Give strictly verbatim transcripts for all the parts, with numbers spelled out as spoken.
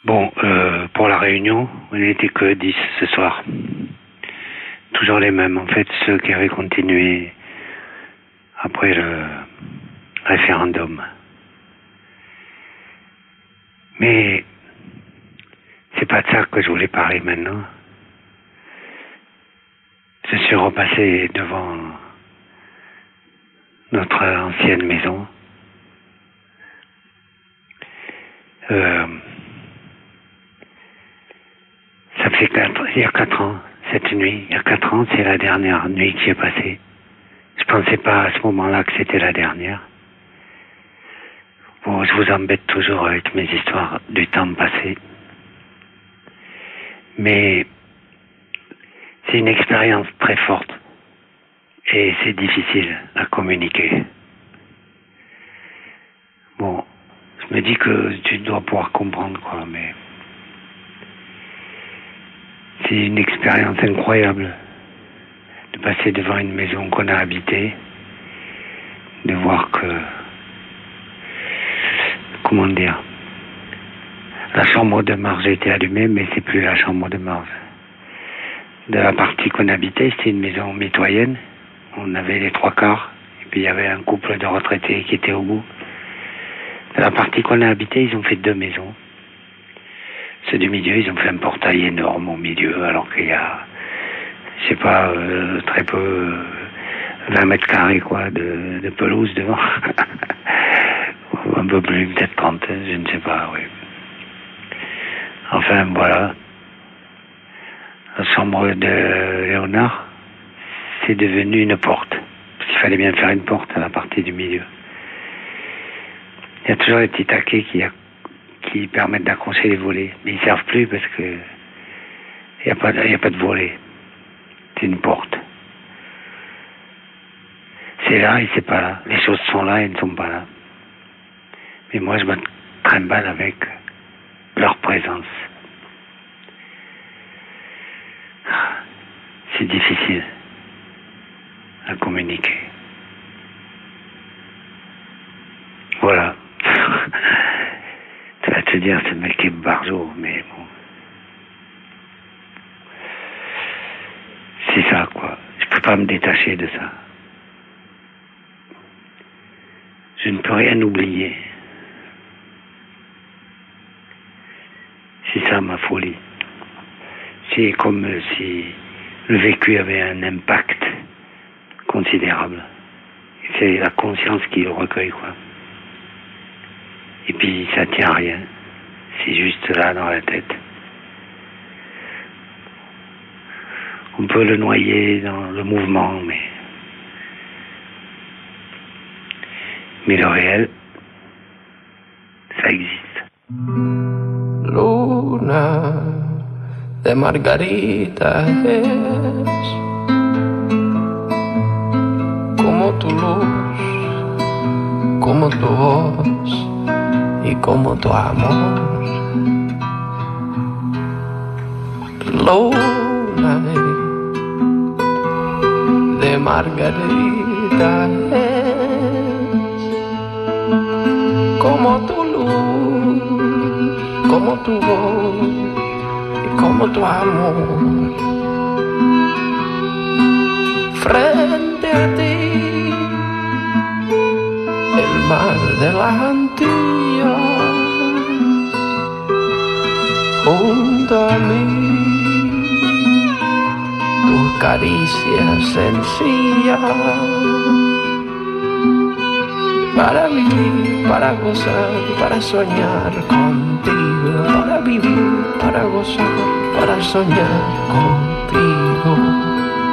Bon, euh, pour la réunion, on n'était que dix ce soir. Toujours les mêmes, en fait, ceux qui avaient continué après le référendum. Mais c'est pas de ça que je voulais parler maintenant. Je suis repassé devant notre ancienne maison. Euh, ça fait quatre, il y a quatre ans, cette nuit, il y a quatre ans, c'est la dernière nuit que j'ai passée. Je pensais pas à ce moment-là que c'était la dernière. Bon, je vous embête toujours avec mes histoires du temps passé. Mais c'est une expérience très forte et c'est difficile à communiquer. Bon, je me dis que tu dois pouvoir comprendre, quoi, mais c'est une expérience incroyable de passer devant une maison qu'on a habitée, de voir que, comment dire, la chambre de Marge était allumée, mais c'est plus la chambre de Marge. De la partie qu'on habitait, c'était une maison mitoyenne. On avait les trois quarts, et puis il y avait un couple de retraités qui était au bout. De la partie qu'on a habitée, ils ont fait deux maisons. Ceux du milieu, ils ont fait un portail énorme au milieu, alors qu'il y a, je sais pas, euh, très peu, euh, vingt mètres carrés, quoi, de, de pelouse devant. Un peu plus, peut-être trente, je ne sais pas, oui. Enfin, voilà. La chambre de Léonard, c'est devenu une porte. Parce qu'il fallait bien faire une porte à la partie du milieu. Il y a toujours les petits taquets qui, qui permettent d'accrocher les volets. Mais ils ne servent plus parce que il n'y a pas, il y a pas de volet. C'est une porte. C'est là et c'est pas là. Les choses sont là et ne sont pas là. Mais moi, je me trimballe avec leur présence. C'est difficile à communiquer. Voilà. Tu vas te dire, ce mec est barjot, mais bon. C'est ça, quoi. Je peux pas me détacher de ça. Je ne peux rien oublier. C'est ça ma folie. C'est comme si le vécu avait un impact considérable. C'est la conscience qui le recueille, quoi. Et puis ça tient à rien. C'est juste là dans la tête. On peut le noyer dans le mouvement, mais mais le réel, ça existe. Luna de margarita es como tu luz, como tu voz y como tu amor. Luna de margarita es como tu luz, como tu voz y como tu amor. Frente a ti, el mar de las Antillas, junto a mí, tus caricias sencillas, para vivir, para gozar, para soñar contigo, para vivir, para gozar, para soñar contigo.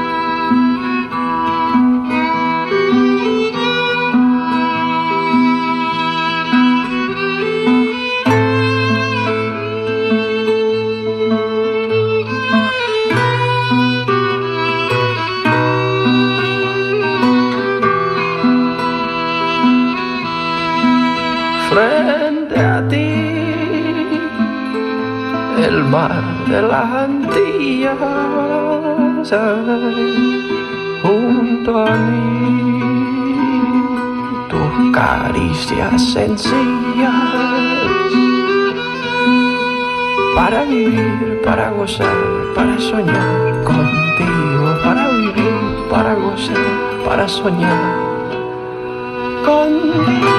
Frente a ti, el mar de las Antillas, ay, junto a mí, tus caricias sencillas, para vivir, para gozar, para soñar contigo, para vivir, para gozar, para soñar contigo.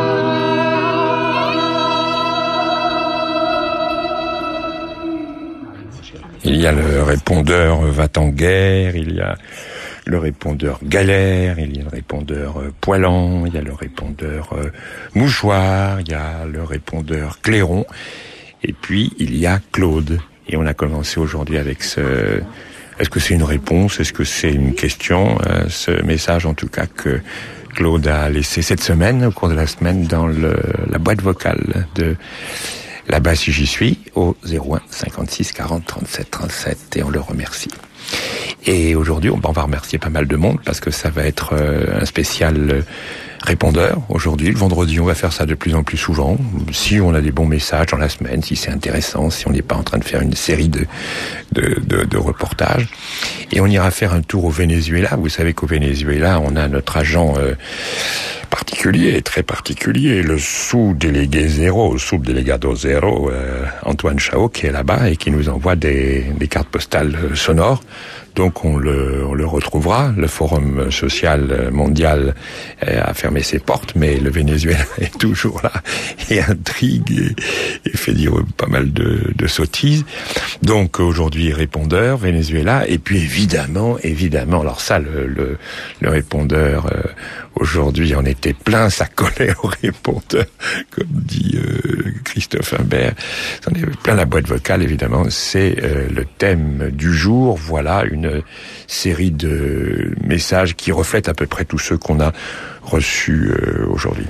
Il y a le répondeur va-t-en-guerre, il y a le répondeur galère, il y a le répondeur euh, poilant, il y a le répondeur euh, mouchoir, il y a le répondeur clairon, et puis il y a Claude. Et on a commencé aujourd'hui avec ce... Est-ce que c'est une réponse? Est-ce que c'est une question? euh, Ce message en tout cas que Claude a laissé cette semaine, au cours de la semaine, dans le, la boîte vocale de Là-bas si j'y suis, au zéro un cinquante-six quarante trente-sept trente-sept, et on le remercie. Et aujourd'hui, on va remercier pas mal de monde parce que ça va être un spécial répondeur. Aujourd'hui, le vendredi, on va faire ça de plus en plus souvent. Si on a des bons messages dans la semaine, si c'est intéressant, si on n'est pas en train de faire une série de, de, de, de reportages. Et on ira faire un tour au Venezuela. Vous savez qu'au Venezuela, on a notre agent euh, particulier, très particulier, le sous-délégué zéro, sous-délégado zéro, euh, Antoine Chao, qui est là-bas et qui nous envoie des, des cartes postales sonores. Donc on le, on le retrouvera. Le Forum social mondial a fermé ses portes, mais le Venezuela est toujours là et intrigue et, et fait dire pas mal de, de sottises. Donc aujourd'hui répondeur Venezuela, et puis évidemment, évidemment, alors ça le, le, le répondeur euh, aujourd'hui en était plein, ça collait au répondeur, comme dit euh, Christophe Imbert. Ça en est plein la boîte vocale, évidemment. C'est euh, le thème du jour. Voilà une série de messages qui reflètent à peu près tous ceux qu'on a reçus euh, aujourd'hui.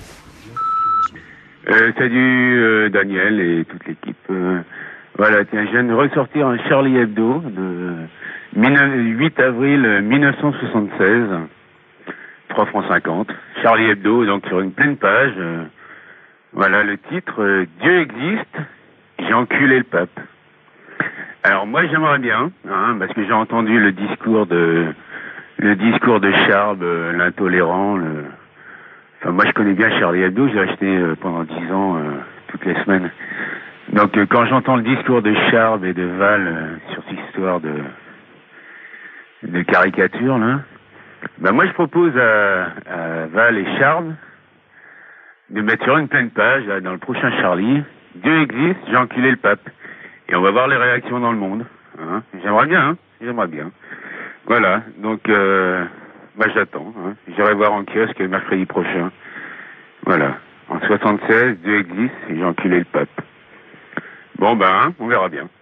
Euh, salut euh, Daniel et toute l'équipe. Euh, voilà, tiens, je viens de ressortir un Charlie Hebdo de huit avril mille neuf cent soixante-seize, trois francs cinquante. Charlie Hebdo, donc sur une pleine page. Euh, voilà le titre, euh, Dieu existe, j'ai enculé le pape. Alors moi j'aimerais bien, hein, parce que j'ai entendu le discours de le discours de Charles, euh, l'intolérant. Le... Enfin moi je connais bien Charlie Hebdo, j'ai acheté euh, pendant dix ans euh, toutes les semaines. Donc euh, quand j'entends le discours de Charles et de Val euh, sur cette histoire de de caricature là, ben moi je propose à, à Val et Charles de mettre sur une pleine page là, dans le prochain Charlie, Dieu existe, j'ai enculé le pape. Et on va voir les réactions dans le monde. Hein. J'aimerais bien, hein. J'aimerais bien. Voilà, donc euh, bah, j'attends. Hein. J'irai voir en kiosque le mercredi prochain. Voilà. En soixante-seize, Dieu existe et j'ai enculé le pape. Bon ben, hein, on verra bien.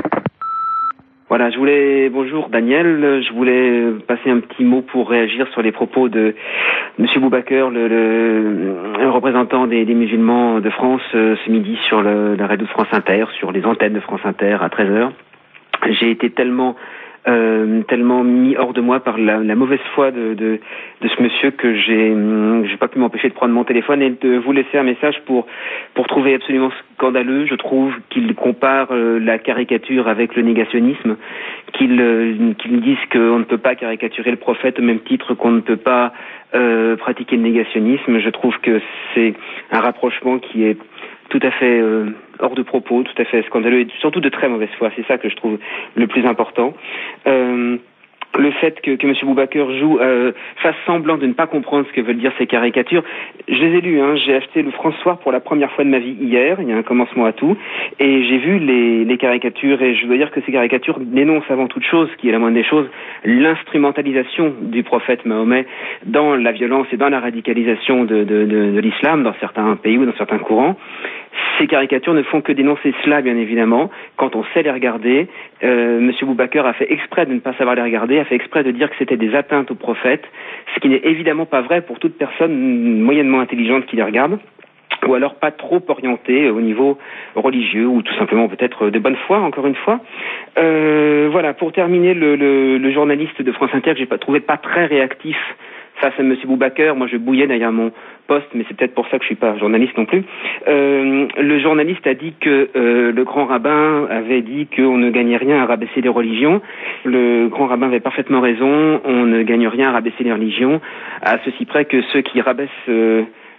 Voilà, je voulais, bonjour Daniel, je voulais passer un petit mot pour réagir sur les propos de Monsieur Boubaker, le, le, le représentant des, des musulmans de France, euh, ce midi sur le, la radio de France Inter, sur les antennes de France Inter à treize heures. J'ai été tellement euh, tellement mis hors de moi par la, la mauvaise foi de, de, de ce monsieur que j'ai j'ai pas pu m'empêcher de prendre mon téléphone et de vous laisser un message pour pour trouver absolument scandaleux, je trouve, qu'il compare euh, la caricature avec le négationnisme, qu'il euh, qu'il dise qu'on ne peut pas caricaturer le prophète au même titre qu'on ne peut pas euh, pratiquer le négationnisme. Je trouve que c'est un rapprochement qui est tout à fait euh, hors de propos, tout à fait scandaleux et surtout de très mauvaise foi. C'est ça que je trouve le plus important. Euh, le fait que, que M. Boubaker joue, euh, fasse semblant de ne pas comprendre ce que veulent dire ces caricatures. Je les ai lues, hein. J'ai acheté le François pour la première fois de ma vie hier, il y a un commencement à tout, et j'ai vu les, les caricatures, et je dois dire que ces caricatures dénoncent avant toute chose, qui est la moindre des choses, l'instrumentalisation du prophète Mahomet dans la violence et dans la radicalisation de, de, de, de l'islam, dans certains pays ou dans certains courants. Ces caricatures ne font que dénoncer cela, bien évidemment. Quand on sait les regarder, euh, M. Boubaker a fait exprès de ne pas savoir les regarder, a fait exprès de dire que c'était des atteintes au prophète, ce qui n'est évidemment pas vrai pour toute personne moyennement intelligente qui les regarde, ou alors pas trop orientée au niveau religieux, ou tout simplement peut-être de bonne foi, encore une fois. Euh, voilà, pour terminer, le, le, le journaliste de France Inter que j'ai pas trouvé pas très réactif face à M. Boubaker, moi je bouillais derrière mon poste, mais c'est peut-être pour ça que je suis pas journaliste non plus. Euh, le journaliste a dit que euh, le grand rabbin avait dit qu'on ne gagnait rien à rabaisser les religions. Le grand rabbin avait parfaitement raison, on ne gagne rien à rabaisser les religions, à ceci près que ceux qui rabaissent euh,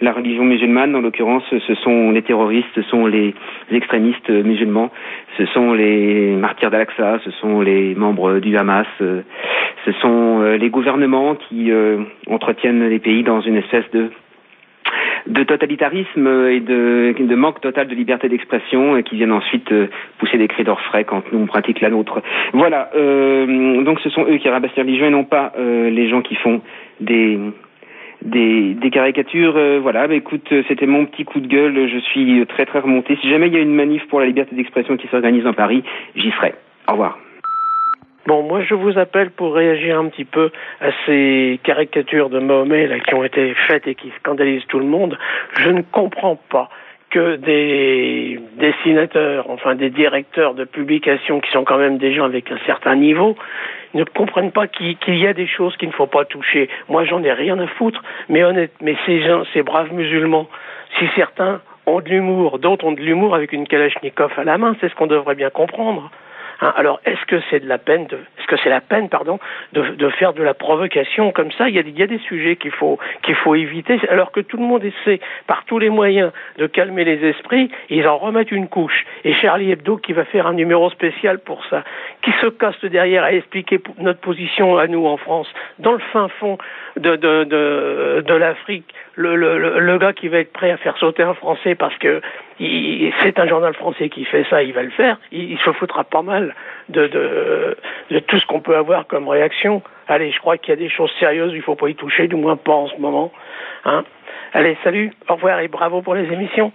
la religion musulmane, en l'occurrence, ce sont les terroristes, ce sont les extrémistes musulmans, ce sont les martyrs d'Al-Aqsa, ce sont les membres du Hamas, ce sont les gouvernements qui euh, entretiennent les pays dans une espèce de de totalitarisme et de, de manque total de liberté d'expression et qui viennent ensuite euh, pousser des cris d'orfraie quand nous on pratique la nôtre. Voilà, euh, donc ce sont eux qui rabaissent la religion et non pas euh, les gens qui font des des, des caricatures. Euh, voilà, bah, écoute, c'était mon petit coup de gueule, je suis très très remonté. Si jamais il y a une manif pour la liberté d'expression qui s'organise dans Paris, j'y serai. Au revoir. Bon, moi je vous appelle pour réagir un petit peu à ces caricatures de Mahomet là, qui ont été faites et qui scandalisent tout le monde. Je ne comprends pas que des dessinateurs, enfin des directeurs de publications qui sont quand même des gens avec un certain niveau, ne comprennent pas qu'il, qu'il y a des choses qu'il ne faut pas toucher. Moi j'en ai rien à foutre, mais honnête, mais ces gens, ces braves musulmans, si certains ont de l'humour, d'autres ont de l'humour avec une kalachnikov à la main, c'est ce qu'on devrait bien comprendre. Hein, alors, est-ce que c'est de la peine, de, est-ce que c'est la peine, pardon, de, de faire de la provocation comme ça? Il y a, il y a des sujets qu'il faut, qu'il faut éviter, alors que tout le monde essaie par tous les moyens de calmer les esprits. Ils en remettent une couche. Et Charlie Hebdo qui va faire un numéro spécial pour ça, qui se casse derrière à expliquer notre position à nous en France, dans le fin fond de de de, de l'Afrique, le, le le le gars qui va être prêt à faire sauter un Français parce que il, c'est un journal français qui fait ça, il va le faire. Il, il se foutra pas mal de, de, de tout ce qu'on peut avoir comme réaction. Allez, je crois qu'il y a des choses sérieuses, il faut pas y toucher, du moins pas en ce moment. Hein. Allez, salut, au revoir et bravo pour les émissions.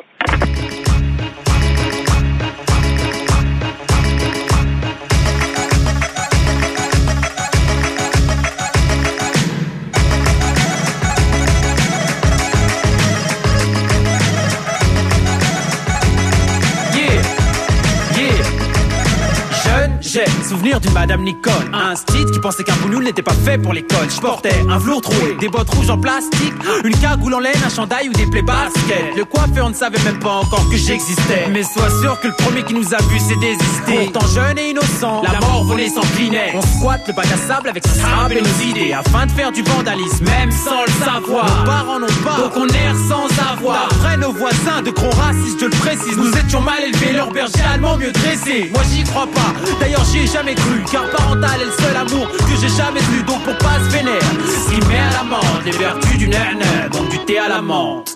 J'ai souvenir d'une Madame Nicole, un street qui pensait qu'un bougnoul n'était pas fait pour l'école. Je portais un velours troué, des bottes rouges en plastique, une cagoule en laine, un chandail ou des plaies baskets. Le coiffeur ne savait même pas encore que j'existais, mais sois sûr que le premier qui nous a vu s'est désisté. Pourtant jeune et innocent, la mort volée s'inclinait. On squatte le bac à sable avec son sable et nos idées, afin de faire du vandalisme, même sans le savoir. Nos parents n'ont pas, donc on erre sans avoir. D'après nos voisins de gros racistes, je le précise, nous étions mal élevés, leur berger allemand mieux dressé. Moi j'y crois pas, d'ailleurs j'y ai jamais cru, car parental est le seul amour que j'ai jamais eu. Donc pour pas se vénère, ce qui met à la menthe les vertus du nana, donc du thé à la menthe.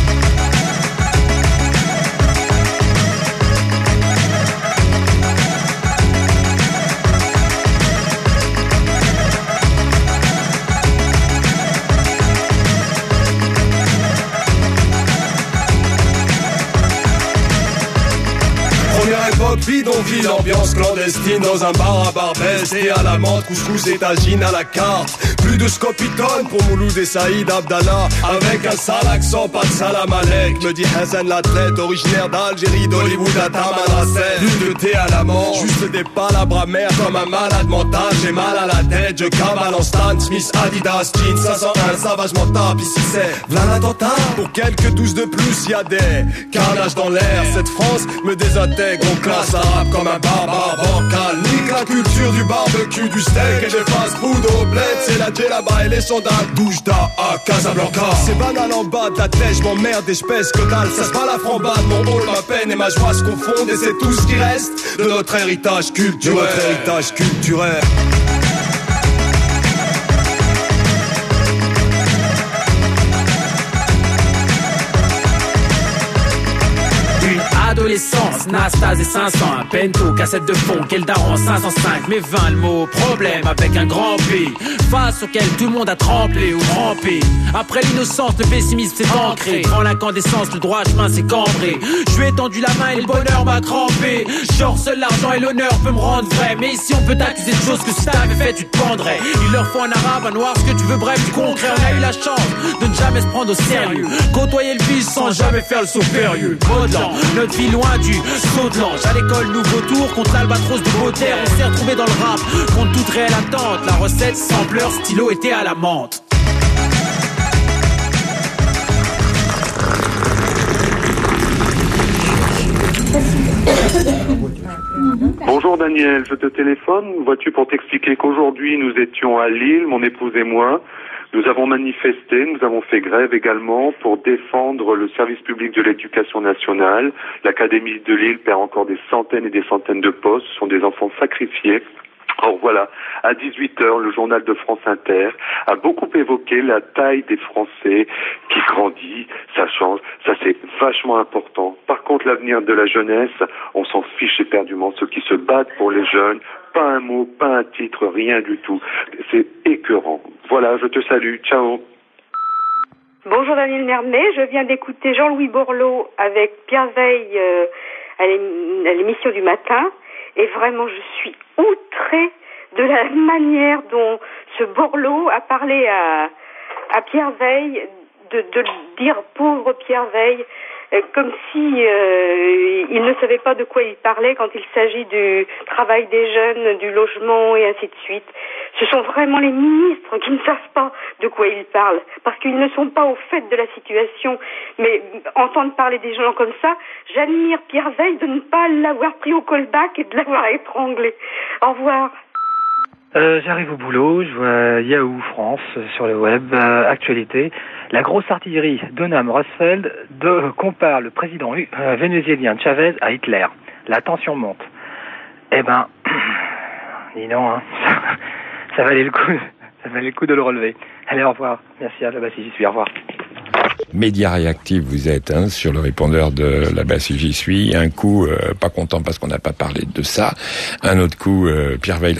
Première époque, bidonville, ambiance clandestine dans un bar à Barbès et à la menthe, couscous et tagine à la carte. Plus de scopitone pour Mouloud et Saïd Abdallah, avec un sale accent, pas de salam alek, me dit Hassan l'athlète, originaire d'Algérie, d'Hollywood à Tamanrasset. Plus de thé à la menthe, juste des palabres amères comme un malade mental. J'ai mal à la tête, je cavale en Stan Smith, Adidas, jeans cinq cent un, savagement tape. Ici c'est v'là l'attentat, pour quelques douze de plus, y'a des carnages dans l'air. Cette France me désintègre, on classe arabe comme un barbare bancal. Nique la culture du barbecue, du steak et des fast-food au bled. C'est la djellaba et les sondages Doujda à Casablanca. C'est banal en bas de la tête, j'm'emmerde et j'pèse que dalle. Ça se bat la frambade, mon rôle, ma peine et ma joie se confondent. Et c'est tout ce qui reste de notre héritage culturel. De notre héritage culturel. Adolescence, Nastase et cinq cents, un Pento, cassette de fond, quel daron cinq cent cinq, mais vingt le mot, problème avec un grand P, face auquel tout le monde a tremblé ou trempé. Après l'innocence, le pessimisme s'est ancré, devant l'incandescence, le droit chemin s'est cambré. Je lui ai tendu la main et le bonheur m'a crampé. Genre seul l'argent et l'honneur peut me rendre vrai, mais ici on peut t'accuser de choses que si t'avais fait tu te pendrais. Il leur faut un arabe, un noir, ce que tu veux, bref du concret. On a eu la chance de ne jamais se prendre au sérieux, côtoyer le vice sans jamais faire le saut périlleux. Modelant, notre vie loin du saut de l'ange. À l'école, nouveau tour contre l'albatros de Baudelaire. On s'est retrouvé dans le rap contre toute réelle attente. La recette, sampleur, stylo était à la menthe. Bonjour Daniel, je te téléphone. Vois-tu pour t'expliquer qu'aujourd'hui nous étions à Lille, mon épouse et moi, Nous avons manifesté, nous avons fait grève également pour défendre le service public de l'éducation nationale. L'Académie de Lille perd encore des centaines et des centaines de postes. Ce sont des enfants sacrifiés. Or voilà, à dix-huit heures, le journal de France Inter a beaucoup évoqué la taille des Français qui grandit, ça change, ça c'est vachement important. Par contre, l'avenir de la jeunesse, on s'en fiche éperdument. Ceux qui se battent pour les jeunes, pas un mot, pas un titre, rien du tout. C'est écœurant. Voilà, je te salue, ciao. Bonjour Daniel Mermet, je viens d'écouter Jean-Louis Borloo avec Pierre Veille euh, à l'émission du matin. Et vraiment, je suis outrée de la manière dont ce Borloo a parlé à, à Pierre Veille, de, de dire pauvre Pierre Veille, euh, comme si euh, il ne savait pas de quoi il parlait quand il s'agit du travail des jeunes, du logement et ainsi de suite. Ce sont vraiment les ministres qui ne savent pas de quoi ils parlent, parce qu'ils ne sont pas au fait de la situation. Mais entendre parler des gens comme ça, j'admire Pierre Veille de ne pas l'avoir pris au callback et de l'avoir étranglé. Au revoir. Euh, j'arrive au boulot, je vois Yahoo France sur le web, euh, actualité. La grosse artillerie Donham Rumsfeld de, compare le président euh, vénézuélien Chavez à Hitler. La tension monte. Eh ben, dis non, hein, ça, ça valait le coup, ça valait le coup de le relever. Allez, au revoir. Merci à la base, j'y suis, au revoir. Média réactif, vous êtes hein, sur le répondeur de la base J'y suis. Un coup, euh, pas content parce qu'on n'a pas parlé de ça. Un autre coup, euh, Pierre Veil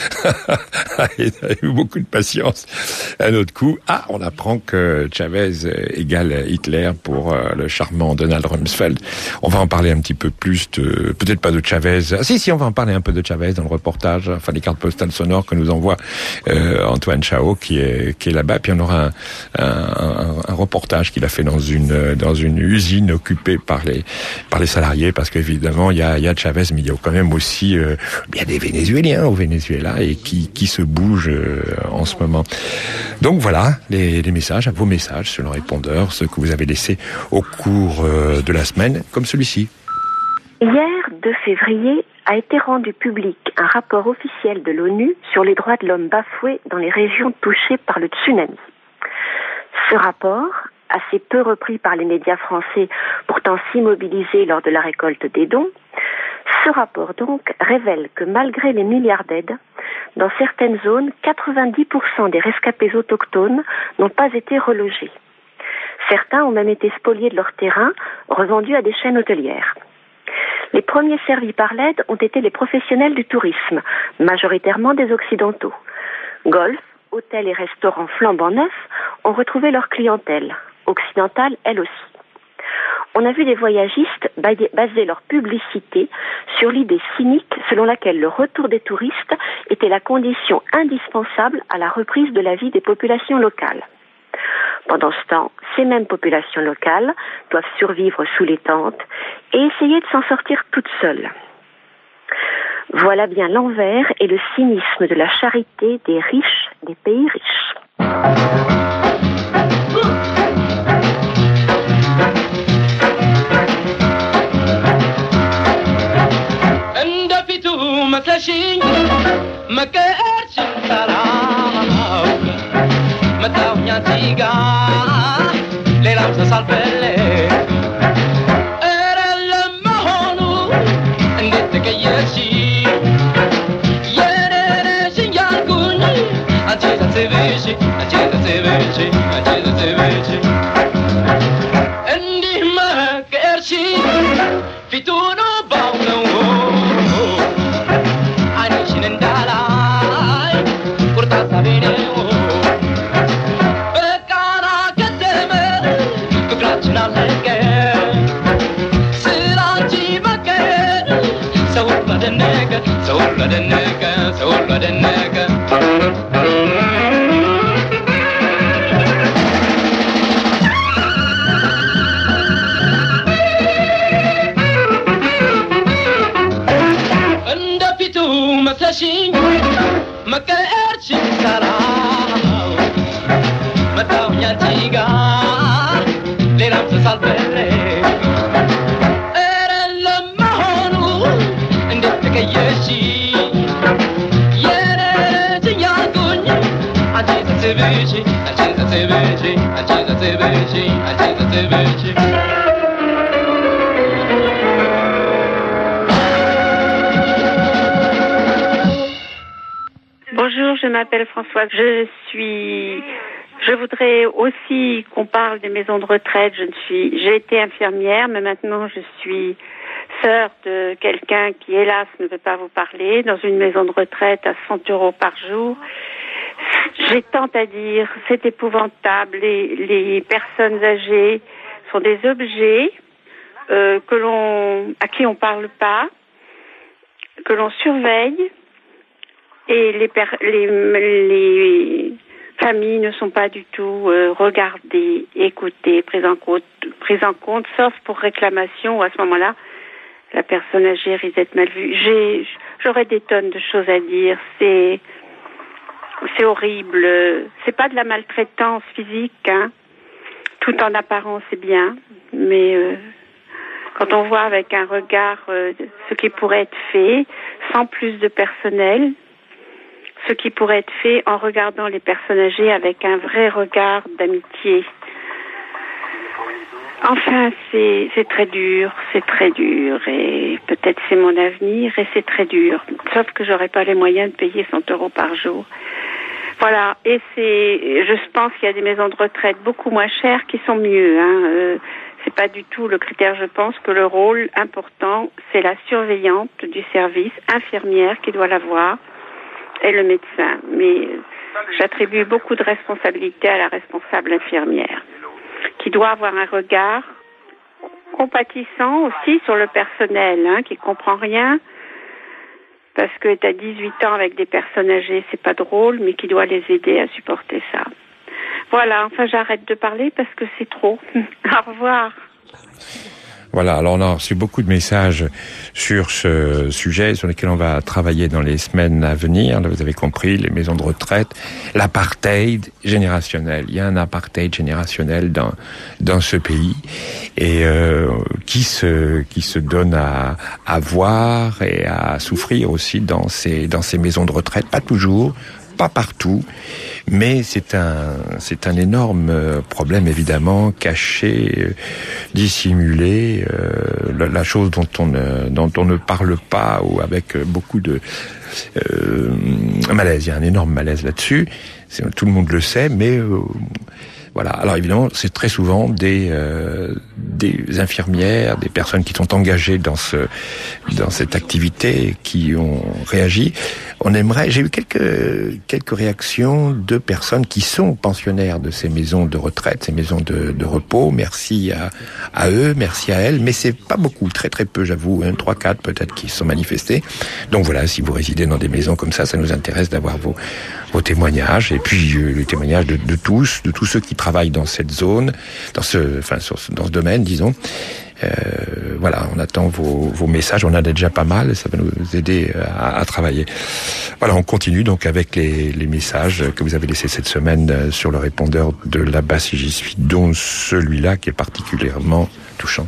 a eu beaucoup de patience. Un autre coup, ah, on apprend que Chavez égale Hitler pour euh, le charmant Donald Rumsfeld. On va en parler un petit peu plus de, peut-être pas de Chavez. Ah, si, si, on va en parler un peu de Chavez dans le reportage, enfin les cartes postales sonores que nous envoie euh, Antoine Chao qui est qui est là-bas. Puis on aura un, un, un, un reportage qu'il a fait dans une dans une usine occupée par les par les salariés, parce qu'évidemment il y a il y a Chavez, mais il y a quand même aussi euh, il y a des Vénézuéliens au Venezuela et qui qui se bougent euh, en ce moment. Donc voilà les, les messages, vos messages sur le répondeur, ceux que vous avez laissés au cours euh, de la semaine, comme celui-ci. Hier, deux février, a été rendu public un rapport officiel de l'ONU sur les droits de l'homme bafoués dans les régions touchées par le tsunami. Ce rapport, assez peu repris par les médias français, pourtant si mobilisés lors de la récolte des dons, ce rapport donc révèle que malgré les milliards d'aides, dans certaines zones, quatre-vingt-dix pour cent des rescapés autochtones n'ont pas été relogés. Certains ont même été spoliés de leur terrain, revendus à des chaînes hôtelières. Les premiers servis par l'aide ont été les professionnels du tourisme, majoritairement des Occidentaux. Golf, hôtels et restaurants flambant neufs ont retrouvé leur clientèle, occidentale elle aussi. On a vu des voyagistes baser leur publicité sur l'idée cynique selon laquelle le retour des touristes était la condition indispensable à la reprise de la vie des populations locales. Pendant ce temps, ces mêmes populations locales doivent survivre sous les tentes et essayer de s'en sortir toutes seules. Voilà bien l'envers et le cynisme de la charité des riches des pays riches. Vici, T V G, accesa T V G, accesa T V G. Bonjour, je m'appelle Françoise. Je suis. Je voudrais aussi qu'on parle des maisons de retraite. Je ne suis. J'ai été infirmière, mais maintenant je suis sœur de quelqu'un qui, hélas, ne veut pas vous parler, dans une maison de retraite à cent euros par jour. J'ai tant à dire, c'est épouvantable. Les, les personnes âgées sont des objets euh, que l'on, à qui on parle pas, que l'on surveille, et les, per, les, les familles ne sont pas du tout euh, regardées, écoutées, prises en compte, prises en compte, sauf pour réclamation, où à ce moment-là, la personne âgée risque d'être mal vue. J'ai, j'aurais des tonnes de choses à dire. C'est, c'est horrible. C'est pas de la maltraitance physique, hein. Tout en apparence, c'est bien. Mais euh, quand on voit avec un regard euh, ce qui pourrait être fait, sans plus de personnel, ce qui pourrait être fait en regardant les personnes âgées avec un vrai regard d'amitié. Enfin, c'est, c'est très dur, c'est très dur, et peut-être c'est mon avenir, et c'est très dur. Sauf que j'aurais pas les moyens de payer cent euros par jour. Voilà, et c'est, je pense qu'il y a des maisons de retraite beaucoup moins chères qui sont mieux, hein. Euh, c'est pas du tout le critère. Je pense que le rôle important, c'est la surveillante du service, infirmière qui doit l'avoir, et le médecin. Mais j'attribue beaucoup de responsabilités à la responsable infirmière, qui doit avoir un regard compatissant aussi sur le personnel, hein, qui comprend rien, parce que t'as dix-huit ans avec des personnes âgées, c'est pas drôle, mais qui doit les aider à supporter ça. Voilà, enfin j'arrête de parler parce que c'est trop. Au revoir. Voilà, alors on a reçu beaucoup de messages sur ce sujet sur lesquels on va travailler dans les semaines à venir. Là, vous avez compris, les maisons de retraite, l'apartheid générationnel. Il y a un apartheid générationnel dans dans ce pays et euh, qui se qui se donne à à voir et à souffrir aussi dans ces dans ces maisons de retraite. Pas toujours, pas partout, mais c'est un c'est un énorme problème évidemment caché, dissimulé, euh, la, la chose dont on ne, dont on ne parle pas ou avec beaucoup de euh, malaise. Il y a un énorme malaise là-dessus. C'est, tout le monde le sait, mais euh, voilà. Alors évidemment, c'est très souvent des euh, des infirmières, des personnes qui sont engagées dans ce dans cette activité qui ont réagi. On aimerait. J'ai eu quelques quelques réactions de personnes qui sont pensionnaires de ces maisons de retraite, ces maisons de, de repos. Merci à à eux, merci à elles, mais c'est pas beaucoup, très très peu, j'avoue, hein, trois quatre peut-être qui se sont manifestés. Donc voilà, si vous résidez dans des maisons comme ça, ça nous intéresse d'avoir vos vos témoignages et puis euh, les témoignages de, de tous, de tous ceux qui travaillent dans cette zone, dans ce, enfin, sur, dans ce domaine, disons. Euh, voilà, on attend vos, vos messages. On en a déjà pas mal, ça va nous aider à, à travailler. Voilà, on continue donc avec les, les messages que vous avez laissés cette semaine sur le répondeur de là-bas si j'y suis, dont celui-là qui est particulièrement touchant.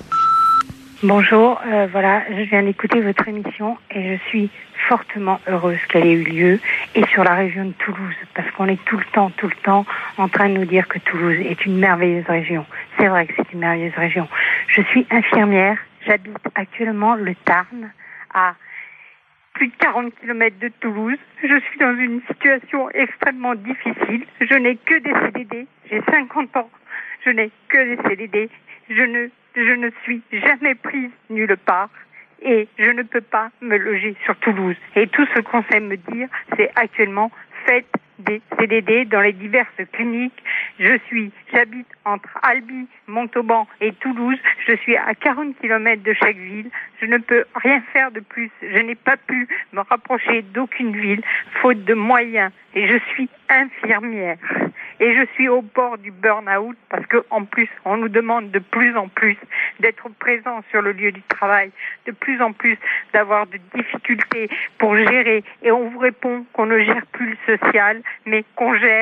Bonjour, euh, voilà, je viens d'écouter votre émission et je suis fortement heureuse qu'elle ait eu lieu et sur la région de Toulouse, parce qu'on est tout le temps, tout le temps en train de nous dire que Toulouse est une merveilleuse région. C'est vrai que c'est une merveilleuse région. Je suis infirmière, j'habite actuellement le Tarn, à plus de quarante kilomètres de Toulouse. Je suis dans une situation extrêmement difficile. Je n'ai que des C D D, j'ai cinquante ans, je n'ai que des C D D, je ne, je ne suis jamais prise nulle part. Et je ne peux pas me loger sur Toulouse. Et tout ce qu'on sait me dire, c'est actuellement faites des C D D dans les diverses cliniques. Je suis, j'habite entre Albi, Montauban et Toulouse. Je suis à quarante kilomètres de chaque ville. Je ne peux rien faire de plus. Je n'ai pas pu me rapprocher d'aucune ville, faute de moyens. Et je suis infirmière. Et je suis au bord du burn-out parce que, en plus, on nous demande de plus en plus d'être présent sur le lieu du travail, de plus en plus d'avoir de difficultés pour gérer. Et on vous répond qu'on ne gère plus le social, mais qu'on gère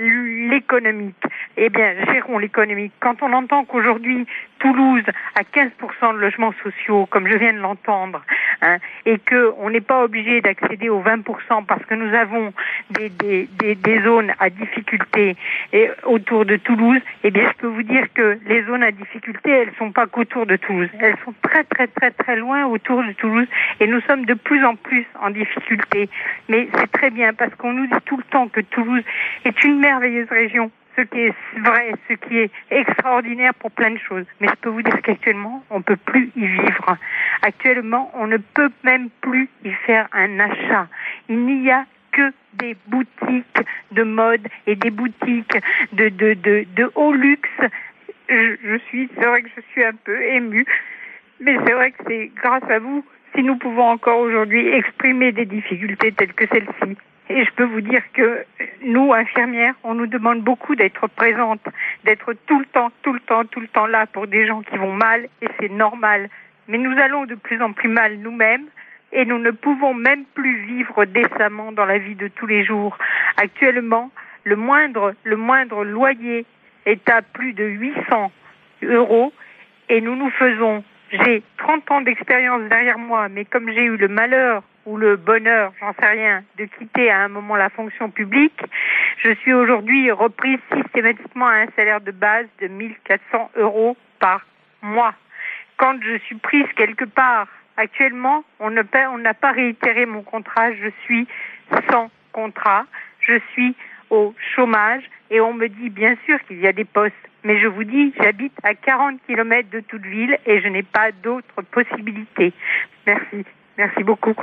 l'économique. Eh bien, gérons l'économique. Quand on entend qu'aujourd'hui, Toulouse a quinze pour cent de logements sociaux, comme je viens de l'entendre, hein, et qu'on n'est pas obligé d'accéder aux vingt pour cent parce que nous avons des, des, des, des zones à difficulté et autour de Toulouse, eh bien, je peux vous dire que les zones à difficulté, elles ne sont pas qu'autour de Toulouse. Elles sont très, très, très, très loin autour de Toulouse et nous sommes de plus en plus en difficulté. Mais c'est très bien parce qu'on nous dit tout le temps que Toulouse est une merveilleuse région. Ce qui est vrai, ce qui est extraordinaire pour plein de choses. Mais je peux vous dire qu'actuellement, on ne peut plus y vivre. Actuellement, on ne peut même plus y faire un achat. Il n'y a que des boutiques de mode et des boutiques de, de, de, de haut luxe. Je, je suis, c'est vrai que je suis un peu émue, mais c'est vrai que c'est grâce à vous si nous pouvons encore aujourd'hui exprimer des difficultés telles que celle-ci. Et je peux vous dire que nous, infirmières, on nous demande beaucoup d'être présentes, d'être tout le temps, tout le temps, tout le temps là pour des gens qui vont mal, et c'est normal. Mais nous allons de plus en plus mal nous-mêmes, et nous ne pouvons même plus vivre décemment dans la vie de tous les jours. Actuellement, le moindre, le moindre loyer est à plus de huit cents euros, et nous nous faisons, j'ai trente ans d'expérience derrière moi, mais comme j'ai eu le malheur ou le bonheur, j'en sais rien, de quitter à un moment la fonction publique, je suis aujourd'hui reprise systématiquement à un salaire de base de mille quatre cents euros par mois. Quand je suis prise quelque part, actuellement, on ne paie, on n'a pas réitéré mon contrat, je suis sans contrat, je suis au chômage et on me dit bien sûr qu'il y a des postes, mais je vous dis, j'habite à quarante kilomètres de toute ville et je n'ai pas d'autres possibilités. Merci. Merci beaucoup.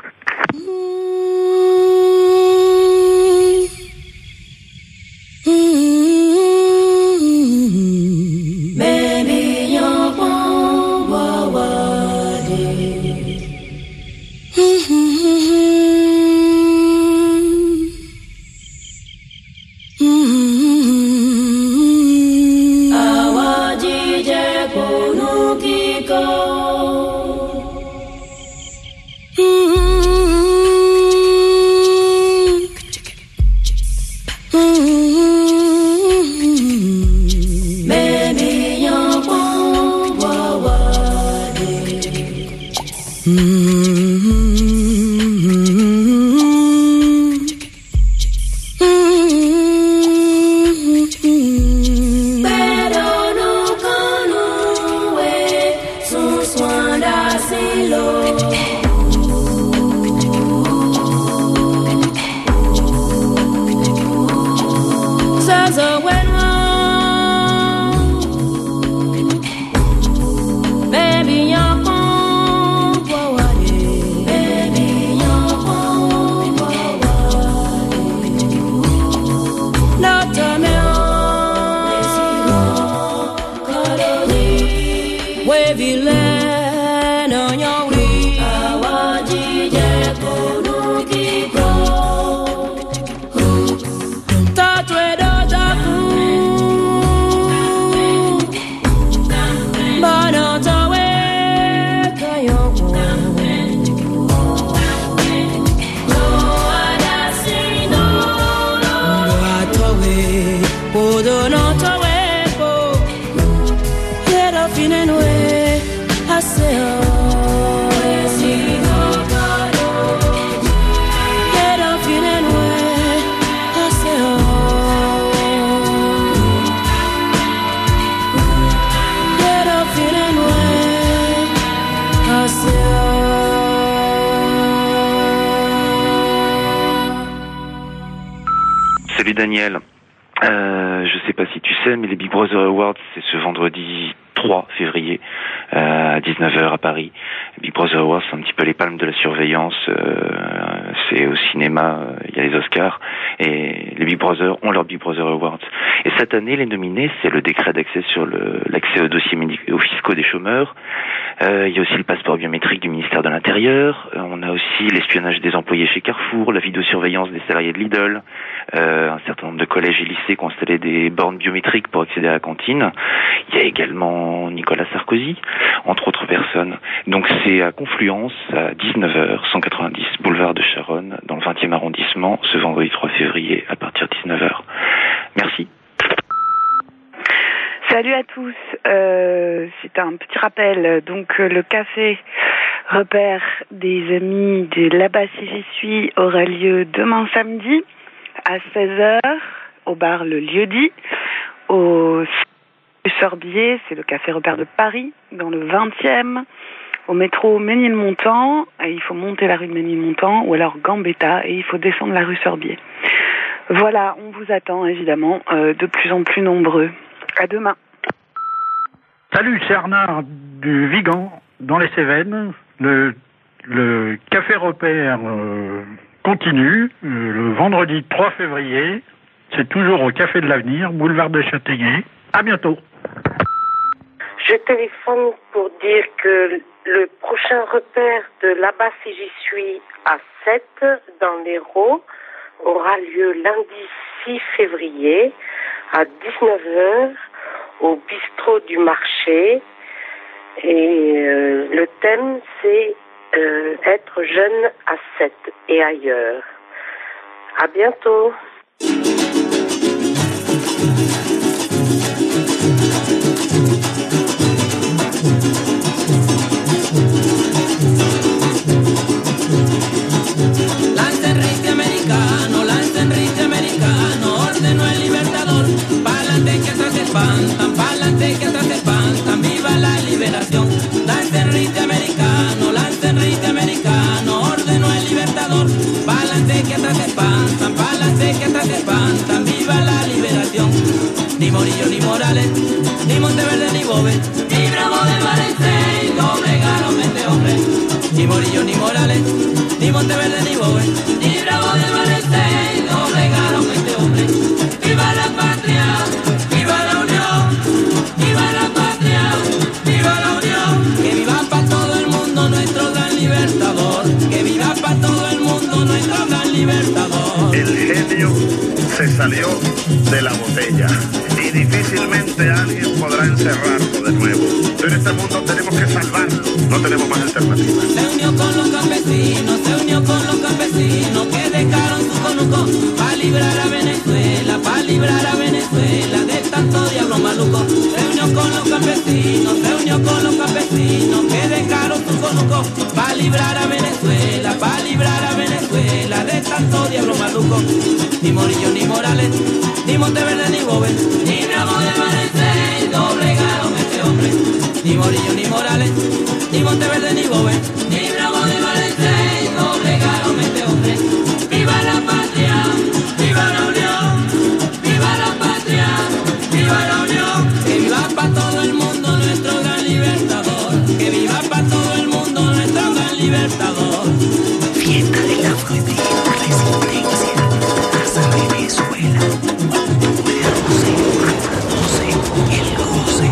Salut Daniel, euh, je sais pas si tu sais, mais les Big Brother Awards, c'est ce vendredi trois février euh, à dix-neuf heures à Paris. Les Big Brother Awards, c'est un petit peu les palmes de la surveillance. Euh, c'est au cinéma, il y a les Oscars, et les Big Brother ont leur Big Brother Awards. Et cette année, les nominés, c'est le décret d'accès sur le, l'accès aux dossiers médicaux fiscaux des chômeurs. Euh, il y a aussi le passeport biométrique du ministère de l'Intérieur. Euh, on a aussi l'espionnage des employés chez Carrefour, la vidéosurveillance des salariés de Lidl. Euh, un certain nombre de collèges et lycées qui ont installé des bornes biométriques pour accéder à la cantine. Il y a également Nicolas Sarkozy, entre autres personnes. Donc c'est à Confluence, à dix-neuf heures, cent quatre-vingt-dix boulevard de Charonne, dans le vingtième arrondissement, ce vendredi trois février, à partir de dix-neuf heures. Merci. Salut à tous. Euh, c'est un petit rappel. Donc le café repère des amis de là-bas si j'y suis aura lieu demain samedi à seize heures au bar Le Lieu-dit au Sorbier, c'est le café repère de Paris dans le vingtième, au métro Ménilmontant, et il faut monter la rue de Ménilmontant ou alors Gambetta et il faut descendre la rue Sorbier. Voilà, on vous attend évidemment euh, de plus en plus nombreux. À demain. Salut, c'est Arnard du Vigan, dans les Cévennes. Le, le café repère euh, continue euh, le vendredi trois février. C'est toujours au Café de l'Avenir, boulevard de Châtaignier. À bientôt. Je téléphone pour dire que le prochain repère de là-bas si j'y suis à sept dans l'Hérault aura lieu lundi six février à dix-neuf heures au bistrot du marché et euh, le thème c'est euh, être jeune à sept et ailleurs. À bientôt. Espantan, pa'lante que atrás se espantan, viva la liberación. Lance Enrique americano, lance Enrique americano, ordeno el libertador. Pa'lante que atrás se espantan, pa'lante que atrás se espantan, viva la liberación. Ni Morillo ni Morales, ni Monteverde ni Bobe, ni Bravo de Valencia, doblegaron este hombre. Ni Morillo ni Morales, ni Monteverde ni Bobe, ni Bravo de Valencia, doblegaron este hombre. Viva la patria. El genio se salió de la botella y difícilmente alguien podrá encerrarlo de nuevo. Pero este mundo tenemos que salvarlo, no tenemos más alternativa. Se unió con los campesinos, se unió con los campesinos que dejaron su conuco para librar a Venezuela, para librar a Venezuela de tanto diablo maluco. Se unió con los campesinos, se unió con los campesinos que dejaron su conuco para librar a Venezuela, para librar a Venezuela de tanto diablo maluco. Ni Morillo ni Morales, ni Monteverde ni Bobe, ni Bravo de Valencia, doblegaron este hombre. Ni Morillo ni Morales, ni Monteverde ni Bobe, ni Bravo de Valencia, doblegaron este hombre. ¡Viva la patria! ¡Viva la unión! ¡Viva la patria! ¡Viva la unión! Que viva para todo el mundo nuestro gran libertador. Que viva para todo el mundo nuestro gran libertador. Fiesta del afro y de la resistencia. Hasta Venezuela. José, José, el José.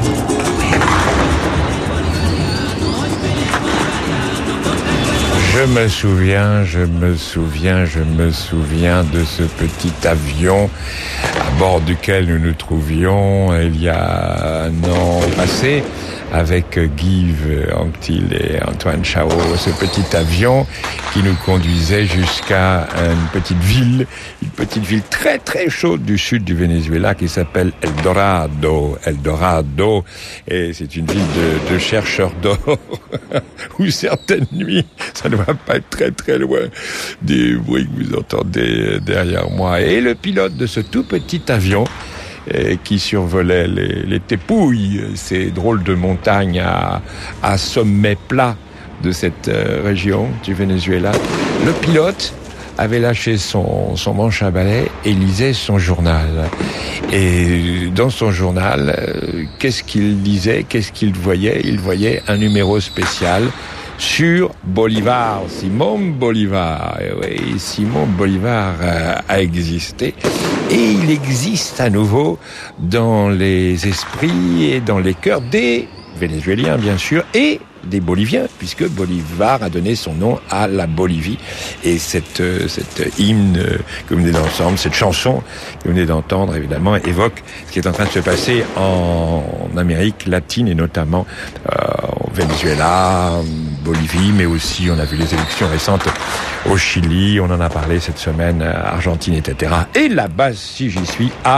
Je me souviens, je me souviens, je me souviens de ce petit avion à bord duquel nous nous trouvions il y a un an passé avec Guy Anctil et Antoine Chao, ce petit avion qui nous conduisait jusqu'à une petite ville, une petite ville très très chaude du sud du Venezuela qui s'appelle El Dorado, El Dorado, et c'est une ville de, de chercheurs d'or où certaines nuits, ça ne va pas être très très loin des bruits que vous entendez derrière moi. Et le pilote de ce tout petit avion qui survolait les, les Tepouilles, ces drôles de montagnes à, à sommet plat de cette euh, région du Venezuela. Le pilote avait lâché son, son manche à balai et lisait son journal. Et dans son journal, euh, qu'est-ce qu'il lisait, qu'est-ce qu'il voyait? Il voyait un numéro spécial sur Bolivar, Simón Bolivar. Et oui, Simón Bolivar a, a existé. Et il existe à nouveau dans les esprits et dans les cœurs des Vénézuéliens, bien sûr, et des Boliviens, puisque Bolivar a donné son nom à la Bolivie. Et cette, cette hymne que vous venez d'entendre, cette chanson que vous venez d'entendre, évidemment, évoque ce qui est en train de se passer en Amérique latine, et notamment euh, au Venezuela, Bolivie, mais aussi on a vu les élections récentes au Chili, on en a parlé cette semaine, Argentine, et cetera. Et là-bas, si j'y suis, à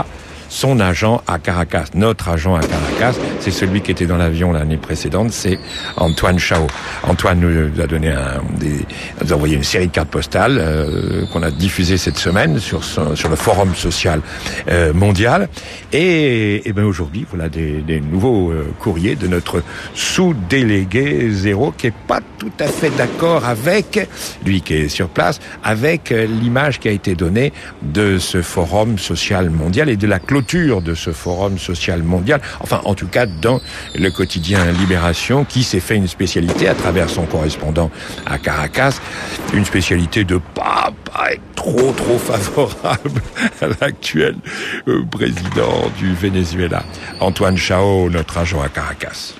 son agent à Caracas. Notre agent à Caracas, c'est celui qui était dans l'avion l'année précédente, c'est Antoine Chao. Antoine nous a donné un, des, nous a envoyé une série de cartes postales euh, qu'on a diffusées cette semaine sur son, sur le Forum social euh, mondial. Et, et ben aujourd'hui, voilà des, des nouveaux euh, courriers de notre sous-délégué zéro qui est pas tout à fait d'accord avec lui qui est sur place, avec euh, l'image qui a été donnée de ce Forum social mondial et de la clôture de ce Forum social mondial. Enfin, en tout cas, dans le quotidien Libération, qui s'est fait une spécialité à travers son correspondant à Caracas, une spécialité de pas, pas être trop, trop favorable à l'actuel euh, président du Venezuela, Antoine Chao, notre agent à Caracas.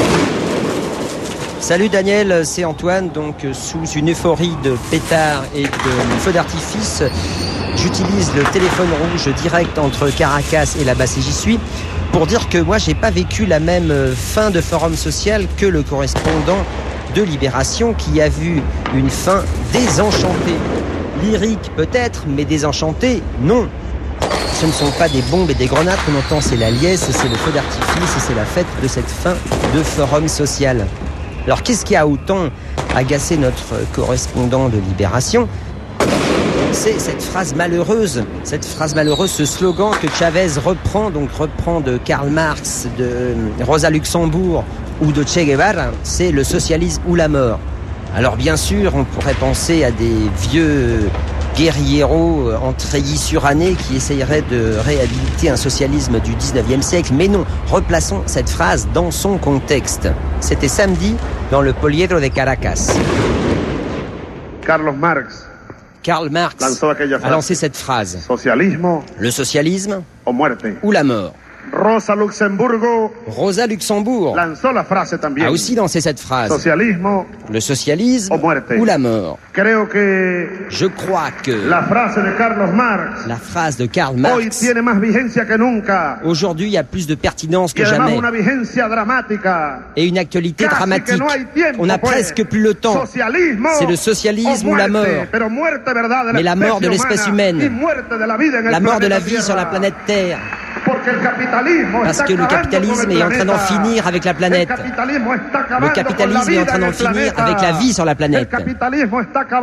Salut Daniel, c'est Antoine. Donc sous une euphorie de pétards et de feux d'artifice, j'utilise le téléphone rouge direct entre Caracas et la basse et j'y suis pour dire que moi j'ai pas vécu la même fin de forum social que le correspondant de Libération qui a vu une fin désenchantée. Lyrique peut-être, mais désenchantée, non. Ce ne sont pas des bombes et des grenades qu'on entend, c'est la liesse, c'est le feu d'artifice et c'est la fête de cette fin de forum social. Alors qu'est-ce qui a autant agacé notre correspondant de Libération ? C'est cette phrase malheureuse, cette phrase malheureuse, ce slogan que Chavez reprend, donc reprend de Karl Marx, de Rosa Luxembourg ou de Che Guevara, c'est le socialisme ou la mort. Alors bien sûr, on pourrait penser à des vieux guerrieros en treillis surannés qui essayeraient de réhabiliter un socialisme du dix-neuvième siècle, mais non, replaçons cette phrase dans son contexte. C'était samedi dans le Poliedro de Caracas. Carlos Marx. Karl Marx a lancé cette phrase. Socialismo. Le socialisme o muerte. Ou la mort. Rosa Luxemburgo. Rosa Luxembourg lanzó la frase también. A aussi lancé cette phrase. Socialismo. Le socialisme o muerte. Ou la mort. Creo que Je crois que la frase de Carlos Marx. La phrase de Karl Marx. Hoy tiene más vigencia que nunca. Aujourd'hui, il y a plus de pertinence que y jamais. Una vigencia dramática. Et une actualité Casi dramatique. No hay tiempo, On n'a pues. presque plus le temps. Socialismo C'est le socialisme ou, o la muerte, mort. Pero muerte, verdad, de Mais la mort de humana, l'espèce humaine. Y muerte de la vida en el La mort de la vie Tierra. sur la planète Terre. Parce que le capitalisme est en train d'en finir avec la planète. Le capitalisme est en train d'en finir avec la vie sur la planète. Le capitalisme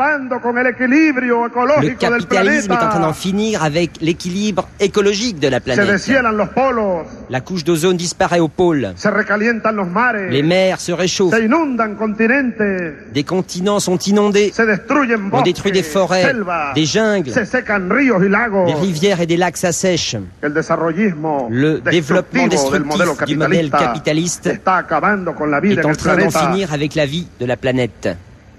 est en train d'en finir avec l'équilibre écologique de la planète. La couche d'ozone disparaît au pôle. Les mers se réchauffent. Des continents sont inondés. On détruit des forêts, des jungles. Des rivières et des lacs s'assèchent. Le développement destructif du modèle capitaliste est en train d'en finir avec la vie de la planète.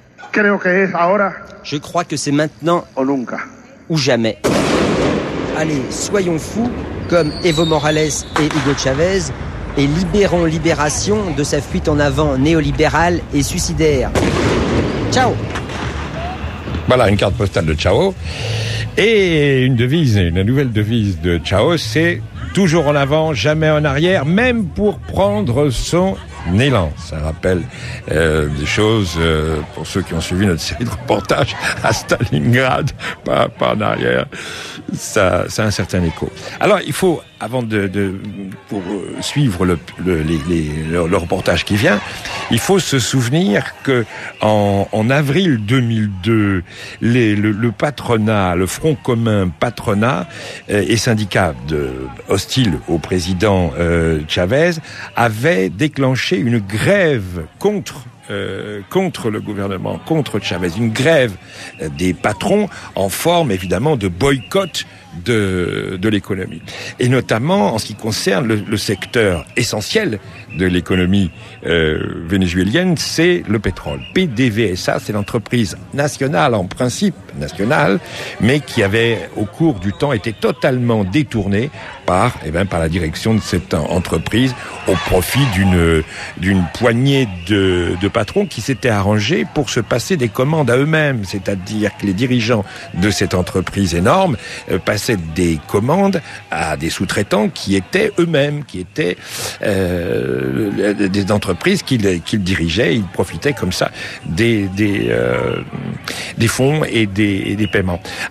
Je crois que c'est maintenant ou jamais. Allez, soyons fous, comme Evo Morales et Hugo Chavez, et libérons Libération de sa fuite en avant néolibérale et suicidaire. Ciao. Voilà une carte postale de Chao. Et une devise, une nouvelle devise de Chao, c'est toujours en avant, jamais en arrière, même pour prendre son élan. Ça rappelle euh, des choses, euh, pour ceux qui ont suivi notre série de reportages à Stalingrad, pas, pas en arrière. Ça, ça a un certain écho. Alors, il faut, avant de, de pour suivre le, le, les, les, le, le reportage qui vient, il faut se souvenir que en, en avril deux mille deux, les, le, le patronat, le Front commun patronat euh, et syndicats de, hostiles au président euh, Chavez avaient déclenché une grève contre Euh, contre le gouvernement, contre Chavez, une grève des patrons en forme évidemment de boycott de, de l'économie. Et notamment en ce qui concerne le, le secteur essentiel de l'économie euh, vénézuélienne, c'est le pétrole. P D V S A, c'est l'entreprise nationale, en principe nationale, mais qui avait au cours du temps été totalement détournée par, eh ben, par la direction de cette entreprise au profit d'une, d'une poignée de, de patrons qui s'étaient arrangés pour se passer des commandes à eux-mêmes. C'est-à-dire que les dirigeants de cette entreprise énorme euh, passaient des commandes à des sous-traitants qui étaient eux-mêmes, qui étaient euh, des entreprises qu'ils, qu'ils dirigeaient. Ils profitaient comme ça des, des, euh, des fonds et des, et des paiements. Alors,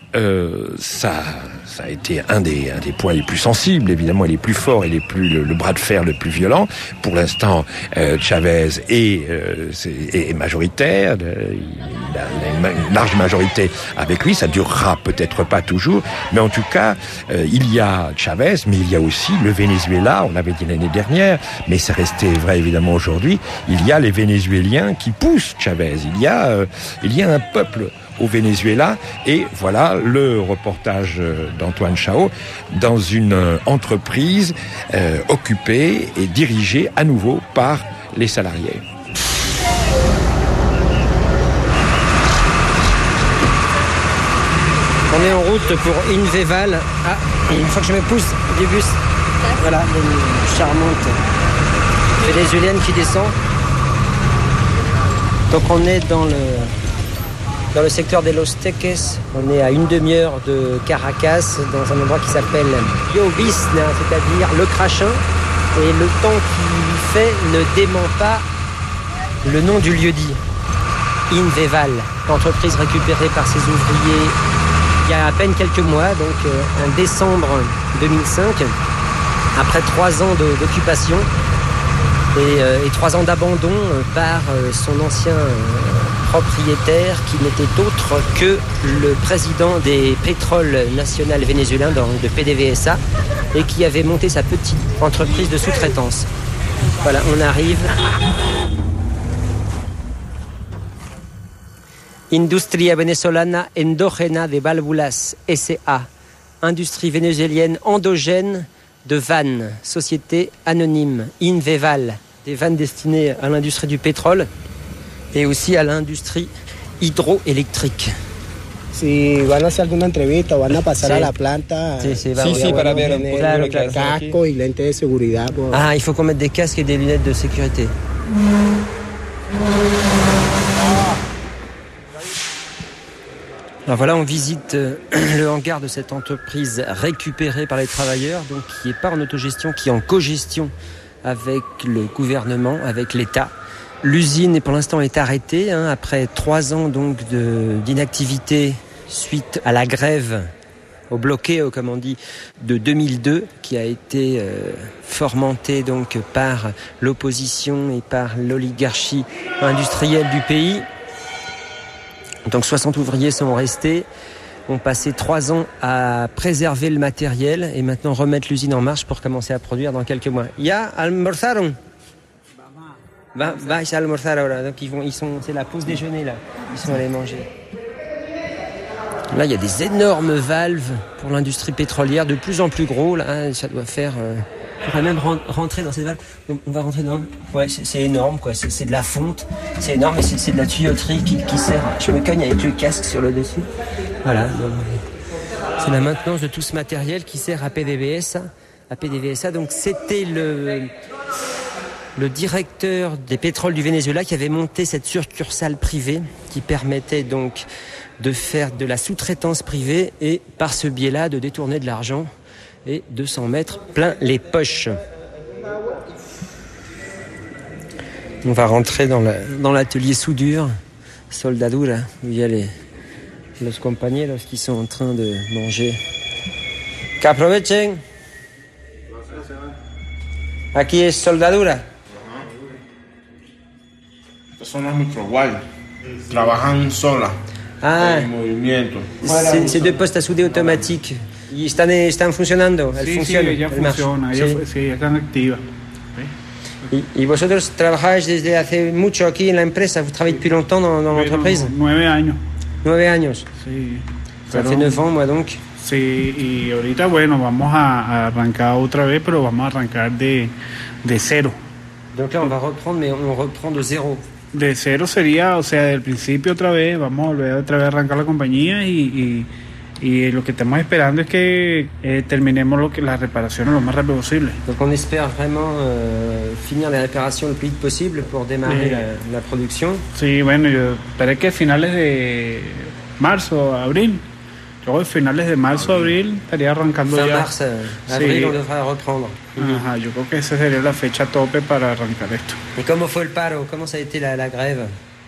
Euh, ça, ça a été un des, un des points les plus sensibles, évidemment, et les plus forts et les plus le, le bras de fer le plus violent. Pour l'instant, euh, Chavez est, euh, est, est majoritaire, il a une large majorité avec lui. Ça durera peut-être pas toujours, mais en tout cas, euh, il y a Chavez, mais il y a aussi le Venezuela. On l'avait dit l'année dernière, mais c'est resté vrai évidemment aujourd'hui. Il y a les Vénézuéliens qui poussent Chavez. Il y a, euh, il y a un peuple au Venezuela, et voilà le reportage d'Antoine Chao dans une entreprise euh, occupée et dirigée à nouveau par les salariés. On est en route pour Inveval. Ah, il faut que je me pousse du bus. Voilà, une charmante vénézuélienne qui descend. Donc on est dans le Dans le secteur de Los Teques, on est à une demi-heure de Caracas, dans un endroit qui s'appelle Llovizna, c'est-à-dire le crachin. Et le temps qu'il fait ne dément pas le nom du lieu-dit. Inveval, entreprise récupérée par ses ouvriers il y a à peine quelques mois, donc en décembre deux mille cinq, après trois ans de, d'occupation et, euh, et trois ans d'abandon par son ancien propriétaire qui n'était autre que le président des pétroles nationaux vénézuéliens, de P D V S A, et qui avait monté sa petite entreprise de sous-traitance. Voilà, on arrive. Industria Venezolana Endógena de Válvulas S A, industrie vénézuélienne endogène de vannes, société anonyme, Inveval, des vannes destinées à l'industrie du pétrole et aussi à l'industrie hydroélectrique. Si van a hacer alguna entrevista o van a pasar sí. a la planta, sí, sí, sí, sí, para ver un claro, claro. casco y lentes de seguridad. Por... Ah, il faut qu'on mette des casques et des lunettes de sécurité. Alors voilà, on visite le hangar de cette entreprise récupérée par les travailleurs, donc qui n'est pas en autogestion, qui est en cogestion avec le gouvernement, avec l'État. L'usine, pour l'instant, est arrêtée hein, après trois ans donc de, d'inactivité suite à la grève, au bloqué, comme on dit, de deux mille deux, qui a été euh, fomentée donc par l'opposition et par l'oligarchie industrielle du pays. Donc soixante ouvriers sont restés, ont passé trois ans à préserver le matériel et maintenant remettre l'usine en marche pour commencer à produire dans quelques mois. Ya almorzaron. Va, va a almorzar ahora. Donc ils vont, ils sont, c'est la pause déjeuner là. Ils sont allés manger. Là, il y a des énormes valves pour l'industrie pétrolière, de plus en plus gros. Là, ça doit faire. Euh, on pourrait même rentrer dans ces valves. Donc, on va rentrer dedans. Ouais, c'est, c'est énorme, quoi. C'est, c'est de la fonte. C'est énorme, et c'est, c'est de la tuyauterie qui, qui sert. Je me cogne avec le casque sur le dessus. Voilà. Donc, c'est la maintenance de tout ce matériel qui sert à P D V S A. À P D V S A. Donc, c'était le. Le directeur des pétroles du Venezuela qui avait monté cette succursale privée qui permettait donc de faire de la sous-traitance privée et par ce biais-là de détourner de l'argent et de s'en mettre plein les poches. On va rentrer dans, la, dans l'atelier soudure, soldadura, où il y a les los compañeros qui sont en train de manger. Que aprovechen. Aquí es soldadura. Personas mucho guay, trabajan solas, ah, en movimiento. C'est, c'est deux postes à souder automatiques. ¿Y están, están funcionando? Sí, funcionan, sí, ella funciona, ella, sí. Sí, están activas. ¿Y, ¿Y vosotros trabajáis desde hace mucho aquí en la empresa? ¿Vous travaillez depuis longtemps dans, dans l'entreprise? Nueve años. Nueve años. Sí. Ça fait neuf ans, moi donc. Sí, y ahorita, bueno, vamos a, a arrancar otra vez, pero vamos a arrancar de, de cero. Donc là, on va reprendre, mais on reprend de zéro. De cero sería, o sea, del principio otra vez, vamos a volver otra vez a arrancar la compañía y, y, y lo que estamos esperando es que eh, terminemos lo que, las reparaciones lo más rápido posible. Donc on espère vraiment euh, finir les réparations le plus vite possible pour démarrer eh, la, la producción. Sí, bueno, yo esperé que a finales de marzo, abril, luego a finales de marzo, abril, estaría arrancando fin ya. Mars, abril, sí. On devrait reprendre. Ajá, yo creo que esa sería la fecha tope para arrancar esto. ¿Y cómo fue el paro? ¿Cómo ça a été la, la grève?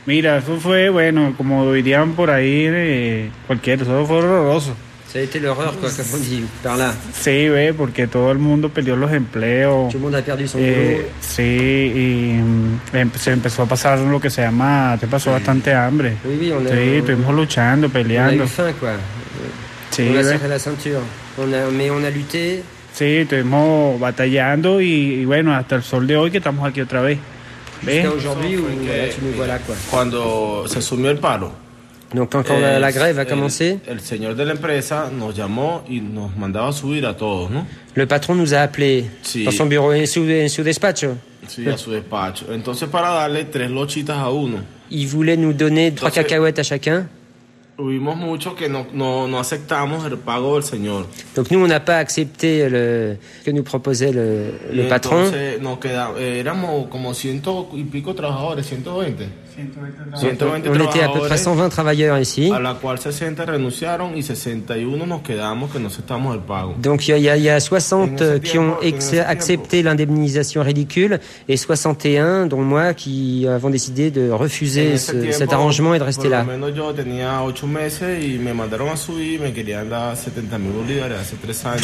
Mira, eso fue, bueno, como dirían por ahí, eh, cualquier, eso fue horroroso. Ça a été l'horreur, quoi, comme on dit par là. Sí, ve, porque todo el mundo perdió los empleos. Tout le monde a perdu son eh, boulot. Sí, y em, se empezó a pasar lo que se llama, se pasó bastante hambre. Oui, oui, on a, sí, estuvimos luchando, on a peleando. eu faim, quoi. Sí, on a ve. serré la ceinture. On a, mais on a lutté. Sí, estuvimos batallando y, y bueno, hasta el sol de hoy que estamos aquí otra vez. ¿Ves? Jusqu'à aujourd'hui où voilà, tu nous voilà, quoi. Cuando se asumió el paro, Donc quand, quand eh, la grève a el, commencé, el señor de la empresa nos llamó y nos mandaba a subir a todos, ¿no? le patron nous a appelés Sí. dans son bureau, en su, en su despacho. Sí, a su despacho. Entonces, para darle tres lochitas a uno. Il voulait nous donner trois Entonces, cacahuètes à chacun. Hubimos mucho que no, no, no aceptamos el pago del señor. Donc nous, on n'a pas accepté le que nous proposait le, le Y patron. entonces nos queda, eh, éramos como ciento y pico trabajadores, ciento veinte. ciento veinte On était à peu près trabajadores, cent vingt travailleurs ici. a la cual sesenta renunciaron y sesenta y uno nos quedamos que no aceptamos el pago. Donc il y, a- il y a soixante qui ont ex- accepté l'indemnisation ridicule et soixante et un, dont moi, qui avons décidé de En refuser ese ce- tiempo, cet arrangement et de rester por là. lo menos yo tenía ocho meses y me mandaron a subir, me querían dar setenta mil bolívares hace tres años.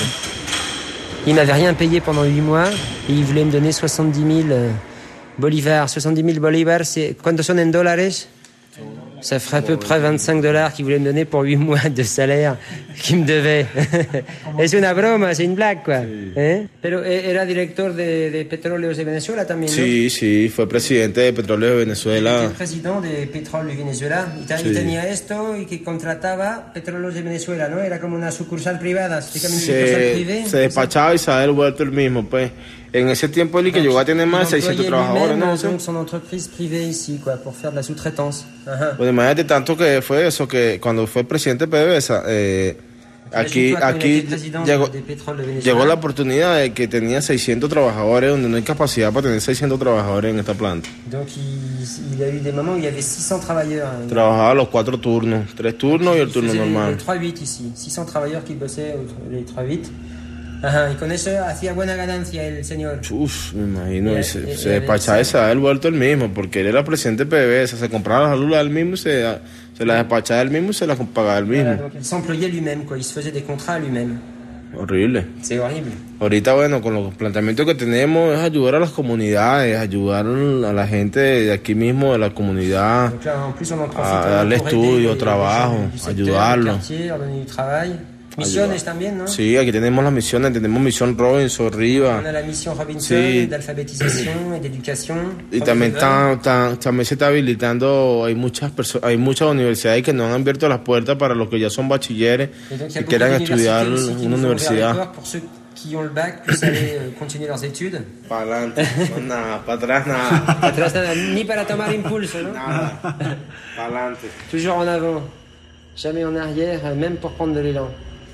Ils m'avaient rien payé pendant huit mois et ils voulaient me donner soixante-dix mille euh, bolivars. soixante-dix mille bolivars, c'est... ¿Cuántos son en dólares? Ça ferait à peu près vingt-cinq dollars qu'ils voulaient me donner pour huit mois de salaire qu'ils me devaient. Es una broma, c'est une blague, quoi. ¿Eh? Pero eh, era director de, de Petróleos de Venezuela también, ¿no? Sí, sí, fue presidente de Petróleo de Il Venezuela. était président de Petrol de Venezuela. Y ta- y Sí. tenía esto y que contrataba Petróleos de Venezuela, ¿no? Era como una sucursal privada. C'était comme une sucursal Se, privée. se despachaba y se había vuelto el mismo, pues. En ese tiempo él que llegó a tener más de Il seiscientos employait trabajadores, lui-même, ¿no? Sí. donc son entreprise privée ici, quoi, pour faire de la sous-traitance. Ajá. Pues imagínate tanto que fue eso, que cuando fue presidente de PDVSA, eh, aquí, Imagine-toi, quand il aquí était président llegó, de Petrol de Venezuela. llegó la oportunidad de que tenía seiscientos trabajadores, donde no hay capacidad para tener seiscientos trabajadores en esta planta. Donc il, il a eu des moments où il y avait six cents travailleurs. hein. Trabajaba los cuatro turnos, tres turnos y el Il turno faisait normal. les trois huit ici. six cents travailleurs qui bossaient au- les trois huit. Ajá, y con eso hacía buena ganancia el señor. Uf, me imagino, Y- y se, y- se y- despachaba y se había vuelto el mismo, porque él era presidente de PDVSA, se compraba las lulas él mismo y se, se las despachaba él mismo y se las pagaba él mismo. Voilà, donc il s'employait lui-même, quoi. Il se faisait des contrats lui-même. Horrible. C'est horrible. Ahorita, bueno, con los planteamientos que tenemos es ayudar a las comunidades, ayudar a la gente de aquí mismo, de la comunidad, Donc là, en plus, on en profite a pour darle aider estudio, les trabajo, gens du secteur, ayudarlo. du quartier, leur donner du travail. Misiones Ayudar. también, ¿no? Sí, aquí tenemos las misiones, tenemos misión Robinson, Riva. On a la mission Robinson Sí. d'alphabétisation et d'éducation. Y también, está, está- también se está habilitando, hay muchas personas, hay muchas universidades que nos han abierto las puertas para los que ya son bachilleres Et donc, il y a y beaucoup quieran d'universités estudiar aussi qui una nous ont ouvert les universidad. portes pour ceux qui ont le bac puissent aller euh, continuer leurs études. Para adelante, no nada, para atrás nada. Para atrás nada, ni para tomar impulso, ¿no? Nada, para adelante. Toujours en avant, jamais en arrière, euh, même pour prendre de l'élan.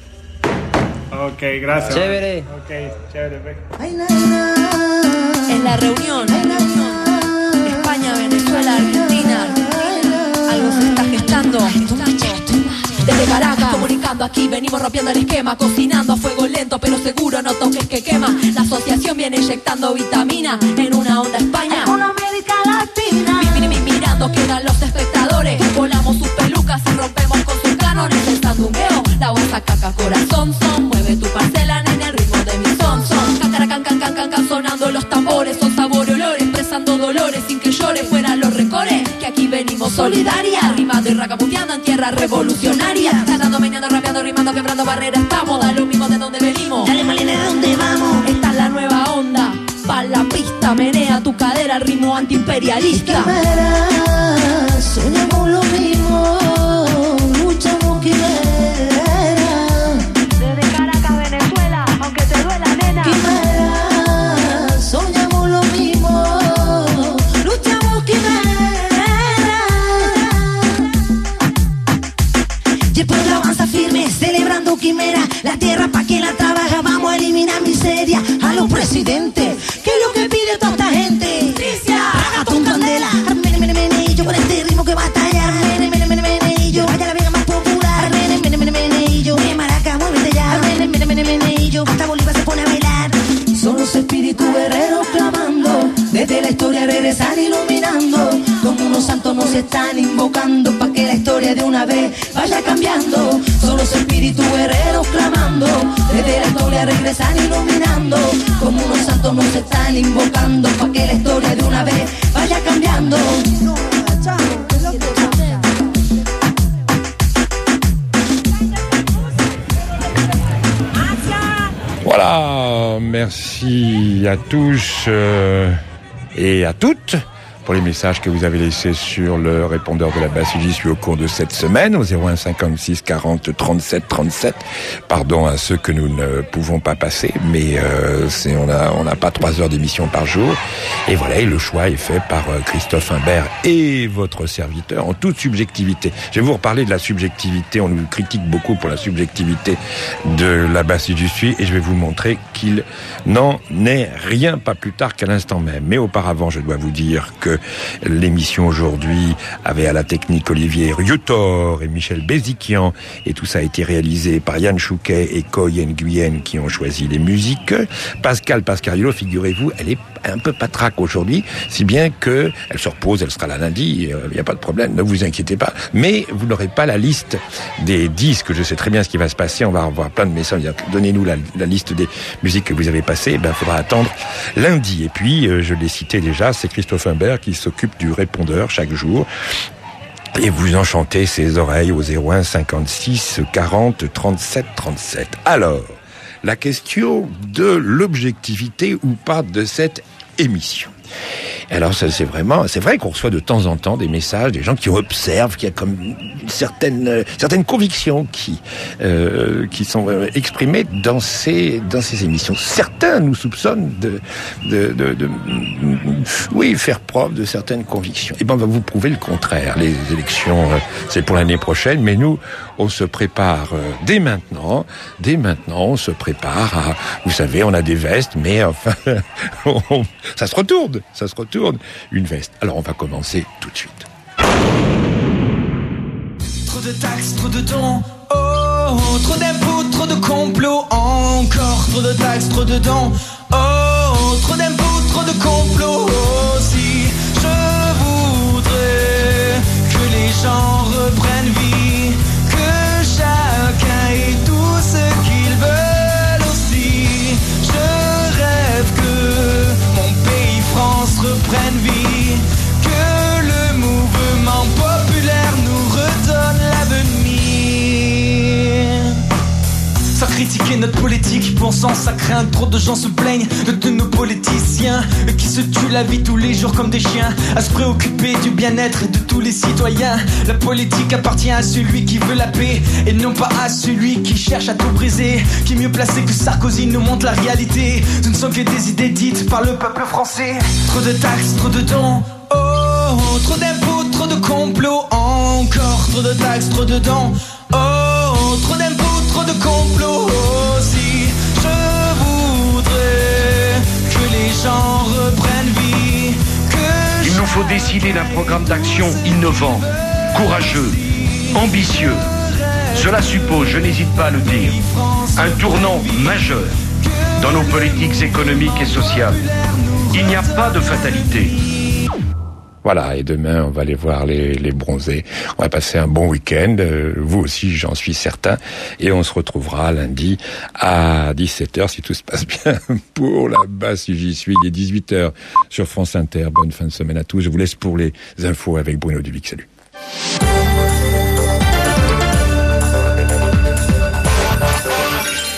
Ok, gracias. Chévere. Ok, chévere. ve. En la reunión, España, Venezuela, Argentina, algo se está gestando. Desde Caracas, comunicando aquí, venimos rompiendo el esquema, cocinando a fuego lento, pero seguro, no toques que quema. La asociación viene inyectando vitamina en una onda España. Una América Latina. Mi, mi, mi, mirando quedan los espectadores, volamos sus pelucas y rompemos con sus cánones. El sandungueo, la bolsa caca, corazón, son, mueve tu parcela, nene, el ritmo de mi son, son. Cacara, can, can, can, can, can, sonando los tambores, son sabor y olores, expresando dolores sin que llore, fuera los recores, que aquí venimos solidaria, rimando y racaputeando en tierra revolucionaria, cantando, meneando, rapeando, rimando, quebrando barreras, estamos, da lo mismo de donde venimos, dale malina de dónde vamos, esta es la nueva onda, pa' la pista, menea tu cadera, al ritmo antiimperialista. Soñamos lo mismo, luchamos quimera. Desde Caracas, Venezuela, aunque te duela, nena. Quimera, soñamos lo mismo, luchamos quimera. Y el pueblo avanza firme, celebrando quimera. La tierra pa' quien la trabaja, vamos a eliminar miseria. A los presidentes, ¿qué es lo que pide toda esta gente? Justicia, Ragatón, Candela, mene, mene, mene, y yo con este ritmo que batalla. Mene, mene, mene, mene, y yo, vaya la vega más popular. Mene, mene, mene, mene, y yo, de Maraca, muévete ya. Mene, mene, mene, mene, y yo, hasta Bolívar se pone a bailar. Son los espíritus guerreros clamando, desde la historia regresan iluminando. Como unos santos nos están una vez vaya cambiando. Son los espíritus guerreros clamando, desde la historia regresan iluminando, como unos santos nos están invocando, pa' que la historia de una vez vaya cambiando. Voilà, merci à tous euh, et à toutes pour les messages que vous avez laissés sur le répondeur de la basse j'y suis au cours de cette semaine au zéro un cinquante-six quarante trente-sept trente-sept. Pardon à ceux que nous ne pouvons pas passer, mais euh, c'est, on a on n'a pas trois heures d'émission par jour. Et voilà, et le choix est fait par Christophe Imbert et votre serviteur en toute subjectivité. Je vais vous reparler de la subjectivité. On nous critique beaucoup pour la subjectivité de la basse j'y suis, et je vais vous montrer qu'il n'en est rien, pas plus tard qu'à l'instant même. Mais auparavant, je dois vous dire que l'émission aujourd'hui avait à la technique Olivier Riotor et Michel Béziquian, et tout ça a été réalisé par Yann Chouquet et Koy Nguyen qui ont choisi les musiques. Pascal Pascariello, figurez-vous, elle est un peu patraque aujourd'hui, si bien que elle se repose, elle sera là lundi, il euh, n'y a pas de problème, ne vous inquiétez pas. Mais vous n'aurez pas la liste des disques, je sais très bien ce qui va se passer, on va avoir plein de messages, donnez-nous la, la liste des musiques que vous avez passées, ben, il faudra attendre lundi. Et puis, euh, je l'ai cité déjà, c'est Christophe Imbert qui s'occupe du répondeur chaque jour. Et vous enchantez ses oreilles au zéro un cinquante-six quarante trente-sept trente-sept. Alors, la question de l'objectivité ou pas de cette émission. Alors ça, c'est vraiment, c'est vrai qu'on reçoit de temps en temps des messages, des gens qui observent, qui a comme une certaine, euh, certaines convictions qui, euh, qui sont euh, exprimées dans ces, dans ces émissions. Certains nous soupçonnent de, de, de, de, de oui, faire preuve de certaines convictions. Et ben, on va vous prouver le contraire. Les élections, euh, c'est pour l'année prochaine, mais nous, on se prépare euh, dès maintenant, dès maintenant, on se prépare à, vous savez, on a des vestes, mais enfin, on, ça se retourne, ça se retourne. Une veste. Alors on va commencer tout de suite. Trop de taxes, trop de dons, oh, trop d'impôts, trop de complots, encore trop de taxes, trop de dons, oh, trop d'impôts, trop de complots, oh, si je voudrais que les gens reprennent vie, que chacun ait tout ce qu'ils veulent aussi, je rêve que mon pays France reprenne vie, que le mouvement populaire nous redonne l'avenir. Sans critiquer notre politique, bon sang, ça craint. Trop de gens se plaignent de nos politiciens qui se tuent la vie tous les jours comme des chiens, à se préoccuper du bien-être de tous les citoyens. La politique appartient à celui qui veut la paix et non pas à celui qui cherche à tout briser. Qui est mieux placé que Sarkozy nous montre la réalité? Ce ne sont que des idées dites par le peuple français. Trop de taxes, trop de dons, oh, trop d'impôts, trop de complots, encore trop de taxes, trop de dons, oh, trop d'impôts, trop de complots, oh, si je voudrais que les gens reprennent vie, que il nous faut décider d'un programme d'action innovant, courageux, ambitieux. Cela suppose, je n'hésite pas à le dire, un tournant majeur dans nos politiques économiques et sociales. Il n'y a pas de fatalité. Voilà, et demain, on va aller voir les, les bronzés. On va passer un bon week-end, euh, vous aussi, j'en suis certain. Et on se retrouvera lundi à dix-sept heures, si tout se passe bien, pour la basse si j'y suis. Il est dix-huit heures sur France Inter. Bonne fin de semaine à tous. Je vous laisse pour les infos avec Bruno Dubic. Salut.